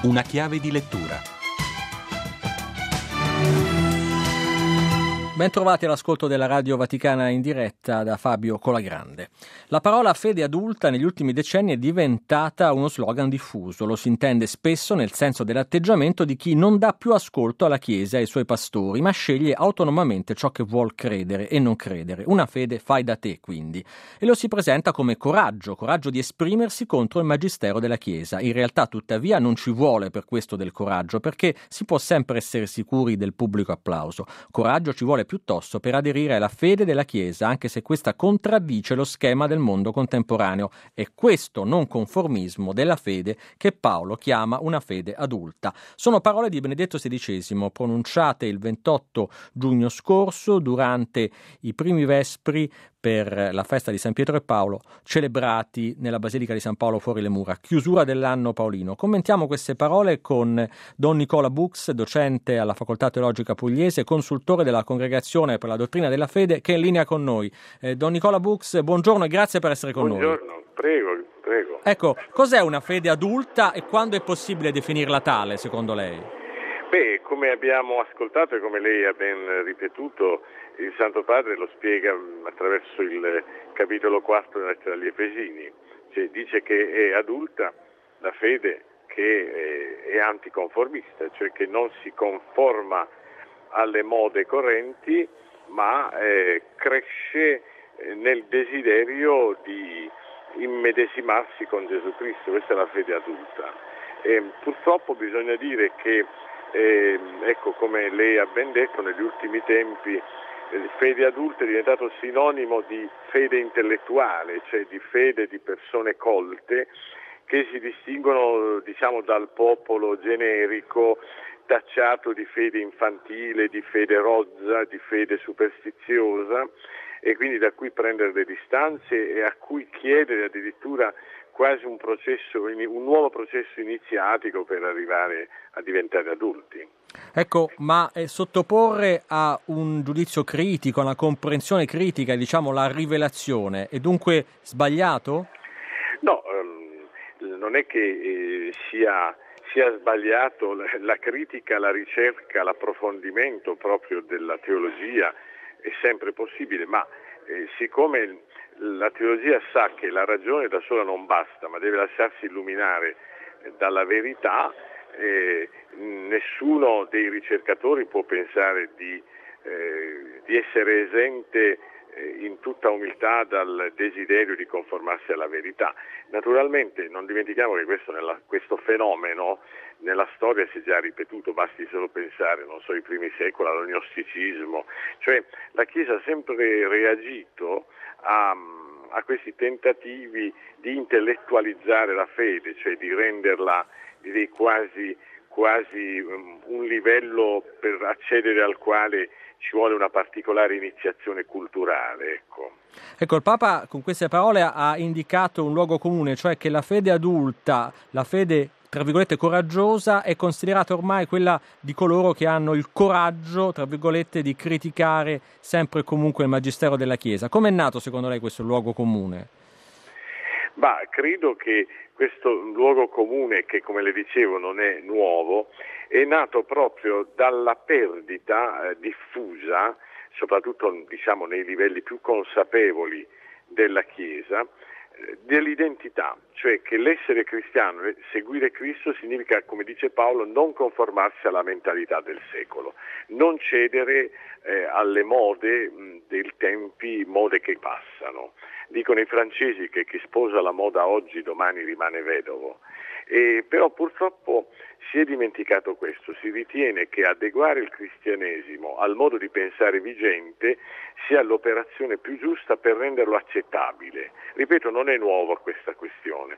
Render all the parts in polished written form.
Una chiave di lettura. Bentrovati all'ascolto della Radio Vaticana in diretta da Fabio Colagrande. La parola fede adulta negli ultimi decenni è diventata uno slogan diffuso. Lo si intende spesso nel senso dell'atteggiamento di chi non dà più ascolto alla Chiesa e ai suoi pastori, ma sceglie autonomamente ciò che vuol credere e non credere. Una fede fai da te, quindi. E lo si presenta come coraggio di esprimersi contro il magistero della Chiesa. In realtà, tuttavia, non ci vuole per questo del coraggio, perché si può sempre essere sicuri del pubblico applauso. Coraggio ci vuole piuttosto per aderire alla fede della Chiesa, anche se questa contraddice lo schema del mondo contemporaneo. È questo non conformismo della fede che Paolo chiama una fede adulta. Sono parole di Benedetto XVI, pronunciate il 28 giugno scorso durante i primi vespri per la festa di San Pietro e Paolo, celebrati nella Basilica di San Paolo fuori le mura, chiusura dell'anno paolino. Commentiamo queste parole con Don Nicola Bux, docente alla Facoltà Teologica Pugliese, consultore della Congregazione per la Dottrina della Fede, che è in linea con noi. Don Nicola Bux, buongiorno e grazie per essere con noi. Buongiorno, prego. Ecco, cos'è una fede adulta e quando è possibile definirla tale, secondo lei? Come abbiamo ascoltato e come lei ha ben ripetuto, il Santo Padre lo spiega attraverso il capitolo 4 della lettera agli Efesini. Cioè, dice che è adulta la fede che è anticonformista, cioè che non si conforma alle mode correnti, ma cresce nel desiderio di immedesimarsi con Gesù Cristo. Questa è la fede adulta. Purtroppo bisogna dire che come lei ha ben detto, negli ultimi tempi fede adulta è diventato sinonimo di fede intellettuale, cioè di fede di persone colte che si distinguono, dal popolo generico tacciato di fede infantile, di fede rozza, di fede superstiziosa, e quindi da cui prendere le distanze e a cui chiedere addirittura quasi un nuovo processo iniziatico per arrivare a diventare adulti. Ecco, ma sottoporre a un giudizio critico, a una comprensione critica, la rivelazione, è dunque sbagliato? No, non è che sia sbagliato la critica, la ricerca, l'approfondimento proprio della teologia è sempre possibile, ma siccome la teologia sa che la ragione da sola non basta, ma deve lasciarsi illuminare dalla verità, nessuno dei ricercatori può pensare di essere esente in tutta umiltà dal desiderio di conformarsi alla verità. Naturalmente non dimentichiamo che questo fenomeno nella storia si è già ripetuto, basti solo pensare, i primi secoli all'gnosticismo, cioè la Chiesa ha sempre reagito a questi tentativi di intellettualizzare la fede, cioè di renderla quasi un livello per accedere al quale ci vuole una particolare iniziazione culturale. Ecco, il Papa con queste parole ha indicato un luogo comune, cioè che la fede adulta, la fede tra virgolette coraggiosa, è considerata ormai quella di coloro che hanno il coraggio, tra virgolette, di criticare sempre e comunque il magistero della Chiesa. Come è nato secondo lei questo luogo comune? Credo che questo luogo comune, che come le dicevo non è nuovo, è nato proprio dalla perdita diffusa, soprattutto nei livelli più consapevoli della Chiesa, dell'identità, cioè che l'essere cristiano, seguire Cristo significa, come dice Paolo, non conformarsi alla mentalità del secolo, non cedere alle mode dei tempi, mode che passano. Dicono i francesi che chi sposa la moda oggi domani rimane vedovo. Però purtroppo si è dimenticato questo, si ritiene che adeguare il cristianesimo al modo di pensare vigente sia l'operazione più giusta per renderlo accettabile. Ripeto, non è nuova questa questione.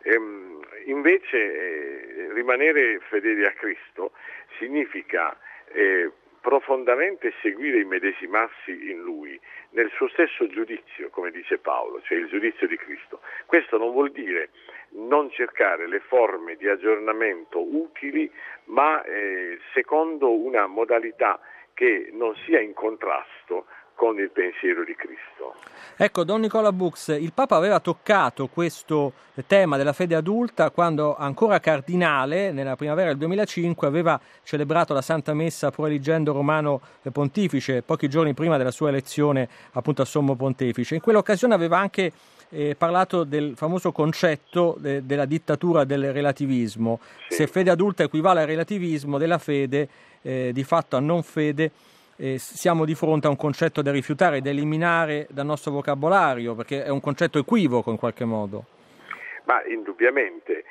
Invece rimanere fedeli a Cristo significa profondamente seguire e immedesimarsi in Lui, nel suo stesso giudizio, come dice Paolo, cioè il giudizio di Cristo. Questo non vuol dire non cercare le forme di aggiornamento utili, ma secondo una modalità che non sia in contrasto con il pensiero di Cristo. Ecco, Don Nicola Bux, il Papa aveva toccato questo tema della fede adulta quando ancora cardinale, nella primavera del 2005, aveva celebrato la Santa Messa Proeligendo Romano Pontifice, pochi giorni prima della sua elezione appunto a Sommo Pontefice. In quell'occasione aveva anche parlato del famoso concetto della dittatura del relativismo. Sì. Se fede adulta equivale al relativismo della fede, di fatto a non fede, siamo di fronte a un concetto da rifiutare, da eliminare dal nostro vocabolario, perché è un concetto equivoco in qualche modo. Ma indubbiamente,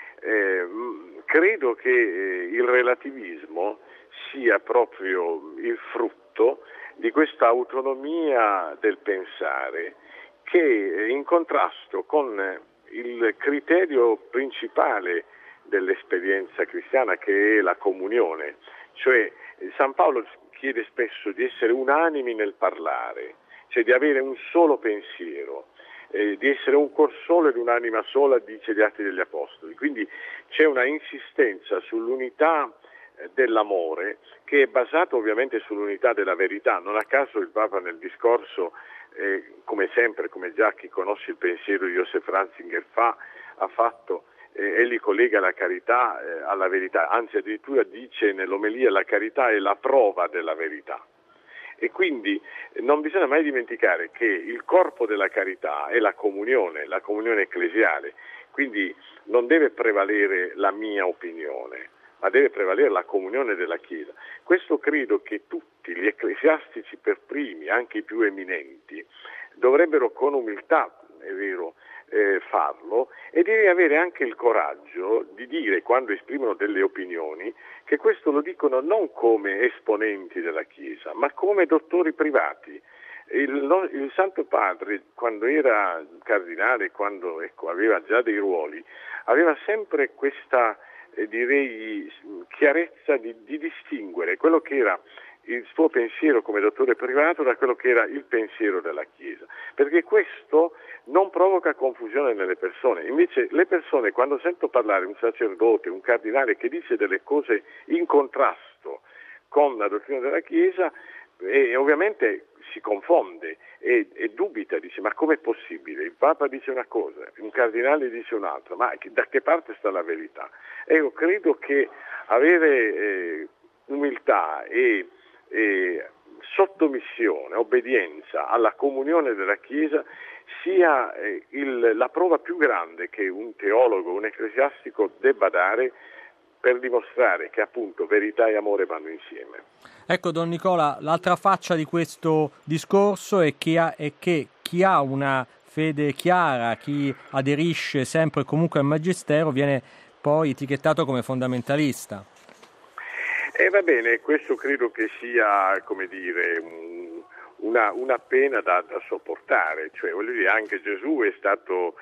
credo che il relativismo sia proprio il frutto di questa autonomia del pensare che è in contrasto con il criterio principale dell'esperienza cristiana, che è la comunione. Cioè San Paolo chiede spesso di essere unanimi nel parlare, cioè di avere un solo pensiero, di essere un cuor solo ed un'anima sola, dice gli Atti degli Apostoli. Quindi c'è una insistenza sull'unità dell'amore che è basato ovviamente sull'unità della verità. Non a caso il Papa nel discorso, come sempre, come già chi conosce il pensiero di Joseph Ratzinger ha fatto, egli collega la carità alla verità, anzi addirittura dice nell'omelia la carità è la prova della verità. E quindi non bisogna mai dimenticare che il corpo della carità è la comunione ecclesiale, quindi non deve prevalere la mia opinione, ma deve prevalere la comunione della Chiesa. Questo credo che tutti gli ecclesiastici per primi, anche i più eminenti, dovrebbero con umiltà, è vero, farlo, e devi avere anche il coraggio di dire, quando esprimono delle opinioni, che questo lo dicono non come esponenti della Chiesa, ma come dottori privati. Il Santo Padre, quando era cardinale, quando aveva già dei ruoli, aveva sempre questa chiarezza di distinguere quello che era il suo pensiero come dottore privato da quello che era il pensiero della Chiesa, perché questo non provoca confusione nelle persone. Invece le persone, quando sento parlare un sacerdote, un cardinale che dice delle cose in contrasto con la dottrina della Chiesa, ovviamente si confonde e dubita, dice: ma com'è possibile? Il Papa dice una cosa, un cardinale dice un'altra, ma da che parte sta la verità? Io credo che avere umiltà e sottomissione, obbedienza alla comunione della Chiesa sia la prova più grande che un teologo, un ecclesiastico debba dare per dimostrare che appunto verità e amore vanno insieme. Ecco, Don Nicola, l'altra faccia di questo discorso è che chi ha una fede chiara, chi aderisce sempre e comunque al Magistero, viene poi etichettato come fondamentalista. Va bene, questo credo che sia, come dire, una pena da sopportare, cioè voglio dire, anche Gesù è stato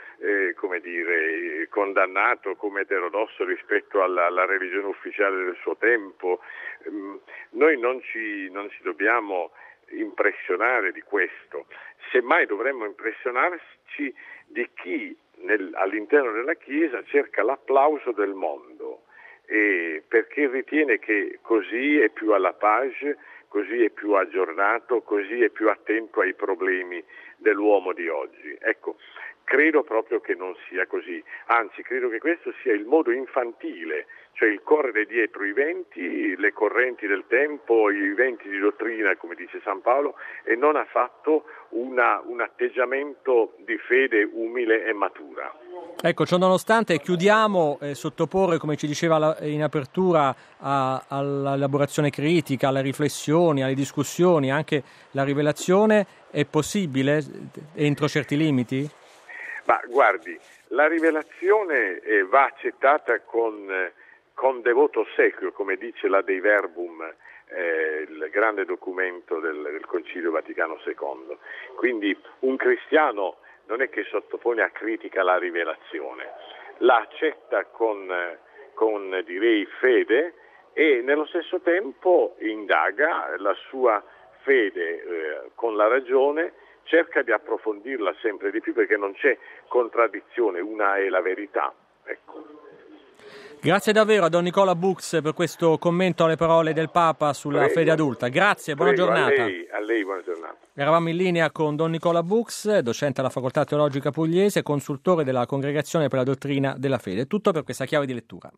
condannato come eterodosso rispetto alla religione ufficiale del suo tempo. Noi non ci dobbiamo impressionare di questo, semmai dovremmo impressionarci di chi all'interno della Chiesa cerca l'applauso del mondo, perché ritiene che così è più alla page, così è più aggiornato, così è più attento ai problemi dell'uomo di oggi. Ecco, credo proprio che non sia così, anzi credo che questo sia il modo infantile, cioè il correre dietro i venti, le correnti del tempo, i venti di dottrina, come dice San Paolo, e non affatto un atteggiamento di fede umile e matura. Ecco, ciò nonostante chiudiamo sottoporre, come ci diceva in apertura, all'elaborazione critica, alle riflessioni, alle discussioni, anche la rivelazione è possibile entro certi limiti? Ma guardi, la rivelazione va accettata con devoto ossequio, come dice la Dei Verbum, il grande documento del Concilio Vaticano II. Quindi un cristiano non è che sottopone a critica la rivelazione, la accetta con direi fede, e nello stesso tempo indaga la sua fede con la ragione, cerca di approfondirla sempre di più, perché non c'è contraddizione, una è la verità. Ecco. Grazie davvero a Don Nicola Bux per questo commento alle parole del Papa sulla fede adulta. Grazie, buona giornata. A lei buona giornata. Eravamo in linea con Don Nicola Bux, docente alla Facoltà Teologica Pugliese, consultore della Congregazione per la Dottrina della Fede. Tutto per questa chiave di lettura.